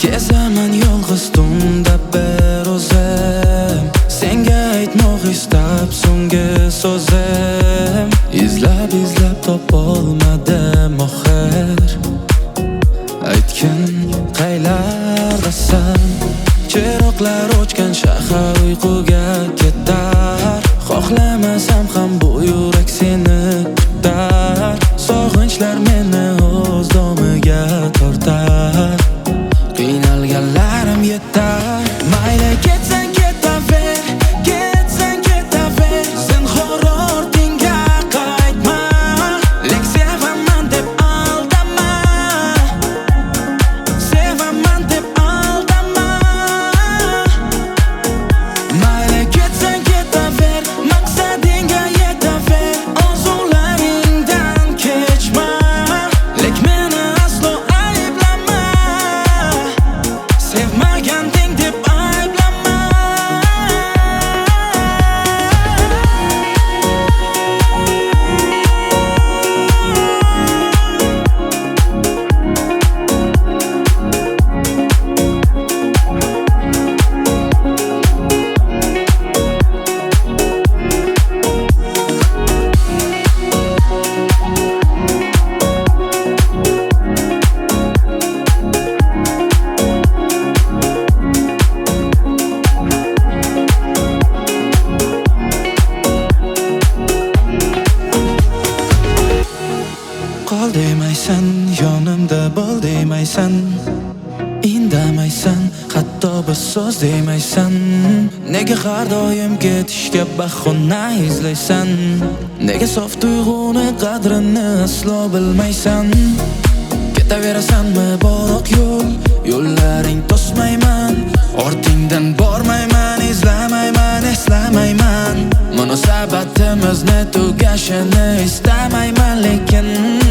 Kezaman yolg'iz tunda bir o'zim, senga aytmoq istab so'nggi so'zim. Izlab topolmadim oxir, aytgin qaylardasan. Chiroqlar o'chgan shahar uyquga ketar, xohlamasam ham bu yurak seni kutar. Sog'inchlar meni o'z domiga tortar, qiynalganlarim yetar. Mayli ketsang ketaver, ketsang ketaver, zinhor ortingga qaytma. Lek sevaman deb aldama, sevaman deb aldama. Mayli ketsang ketaver, maqsadingga yetaver, orzularingdan kechma. Lek meni aslo ayblama, sevmaganding deb ayblama. Qol demaysan, yonimda bo'l demaysan, indamaysan, hatto bir so'z demaysan. Nega har doim ketishga bahona izlaysan? Nega sof tuyg'uni qadrini aslo bilmaysan? Ketaverasanmi boroq yo'l, yo'llaring to'smayman. Ortingdan bormayman, izlamayman, eslamayman. Munosabatimizni tugashini istamayman, lekin